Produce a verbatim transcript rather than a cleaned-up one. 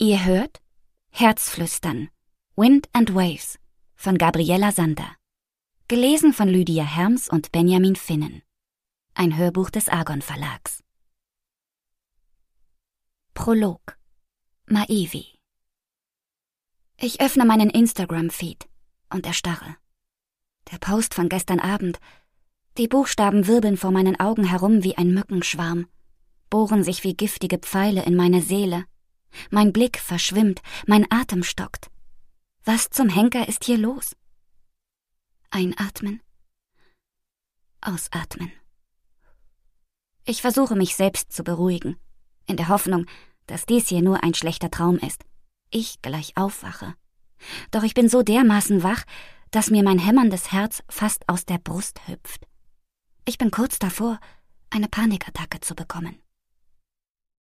Ihr hört Herzflüstern, Wind and Waves von Gabriela Sander. Gelesen von Lydia Herms und Benjamin Finnen. Ein Hörbuch des Argon Verlags. Prolog. Maivi. Ich öffne meinen Instagram-Feed und erstarre. Der Post von gestern Abend. Die Buchstaben wirbeln vor meinen Augen herum wie ein Mückenschwarm, bohren sich wie giftige Pfeile in meine Seele. Mein Blick verschwimmt, mein Atem stockt. Was zum Henker ist hier los? Einatmen. Ausatmen. Ich versuche mich selbst zu beruhigen, in der Hoffnung, dass dies hier nur ein schlechter Traum ist. Ich gleich aufwache. Doch ich bin so dermaßen wach, dass mir mein hämmerndes Herz fast aus der Brust hüpft. Ich bin kurz davor, eine Panikattacke zu bekommen.